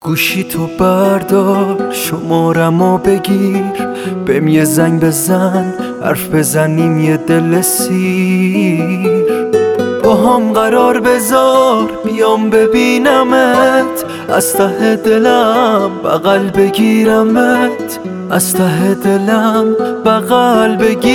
گوشی تو بردار، شمارمو بگیر، بهم یه زنگ بزن، حرف بزنیم یه دل سیر. با هم قرار بذار بیام ببینمت، از ته دلم بغل بگیرمت، از ته دلم بغل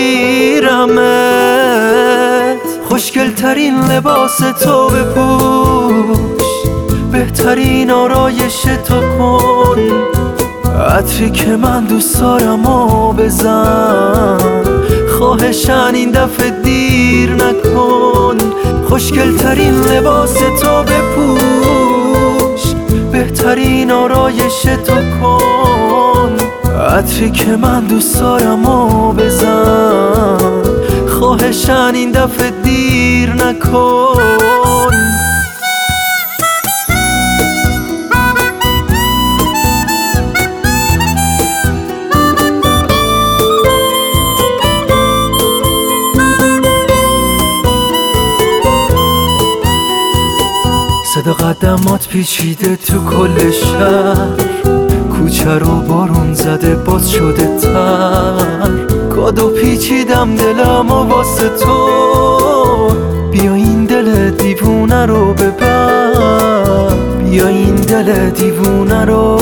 بگیرمت. خوشگل ترین لباس تو بپوش، بهترین آرایش تو کن، عطری که من دوست دارمو بزن، خواهشن این دفعه دیر نکن. خوشگل ترین لباس تو بپوش، بهترین آرایش تو کن، عطری که من دوست دارمو بزن، خواهشن این دفعه دیر نکن. صدا قدمات پیچیده تو کل شهر، کوچه رو بارون زده باز شده تر، کادو پیچیدم دلم و واسه تو، بیا این دل دیوونه رو ببر، بیا این دل دیوونه رو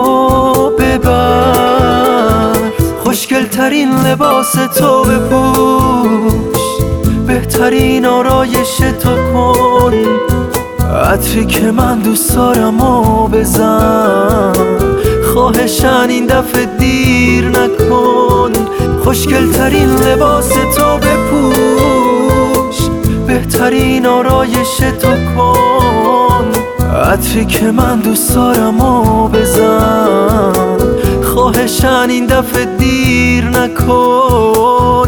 ببر. خوشگل ترین لباس تو بپوش، بهترین آرایش تو کن، عطری که من دوست دارمو بزن، خواهشن این دفعه دیر نکن. خوشگل ترین لباس تو بپوش، بهترین آرایش تو کن، عطری که من دوست دارمو بزن، خواهشن این دفعه دیر نکن.